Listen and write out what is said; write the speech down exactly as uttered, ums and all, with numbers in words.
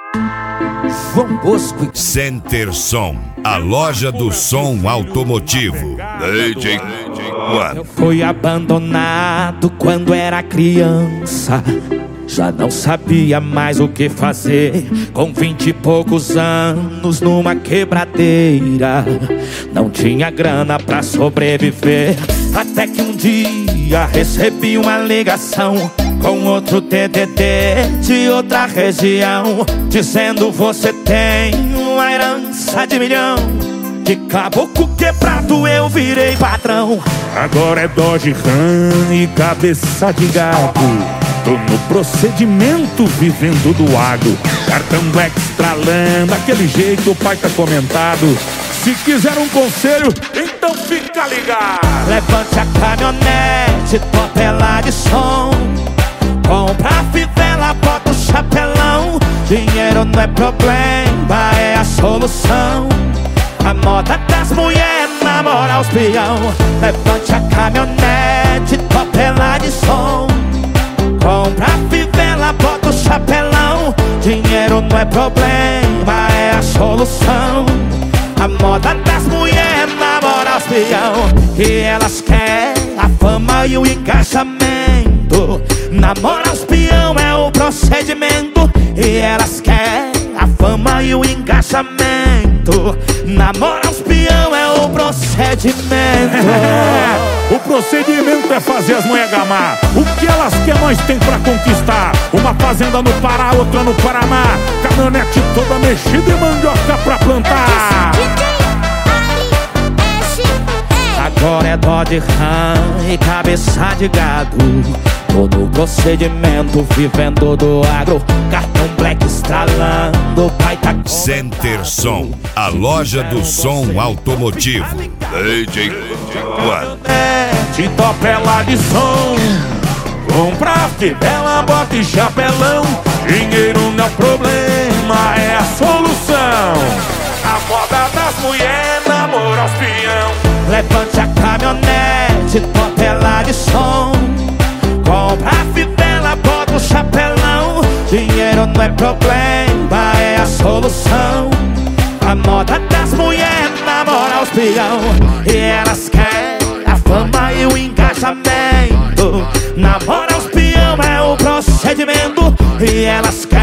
João Bosco Center Som, a loja do som automotivo. D J Eu fui abandonado quando era criança. Já não sabia mais o que fazer. Com vinte e poucos anos numa quebradeira. Não tinha grana pra sobreviver. Até que um dia recebi uma ligação com outro D D D de outra região, dizendo: você tem uma herança de milhão. De caboclo quebrado eu virei patrão. Agora é Dodge Ram e cabeça de gato. Tô no procedimento vivendo do agro. Cartão Black estralando, aquele jeito o pai tá comentado. Se quiser um conselho, então fica ligado. Levante a caminhonete, topela de som. Compra a fivela, bota o chapelão. Dinheiro não é problema, é a solução. A moda das mulheres namora os peão. Levante a caminhonete, topela de som. Compra a fivela, bota o chapelão. Dinheiro não é problema, é a solução. A moda das mulheres namora os peão. E elas querem a fama e o engajamento. Namora os peão é o procedimento. E elas querem a fama e o engajamento. Namora os peão é o procedimento. O procedimento é fazer as mulheres gamar. O que elas querem nós tem pra conquistar. Uma fazenda no Pará, outra no Paraná. Caminhonete toda mexida e mandioca pra plantar. Agora é Dodge Ram e cabeça de gado. Tô no procedimento, vivendo do agro. Cartão Black estralando, o pai tá com... Center Som, a loja do som automotivo. D J De topela de som. Compra fivela, bota e chapelão. Dinheiro não é problema, é a solução. A moda das mulheres namora os peão. Levante a caminhonete, topela de som. Compra a fivela, bota o chapelão. Dinheiro não é problema, é a solução. A moda das mulheres namora os peão. E elas querem a fama e o engajamento. Namora os peão é o procedimento. E elas querem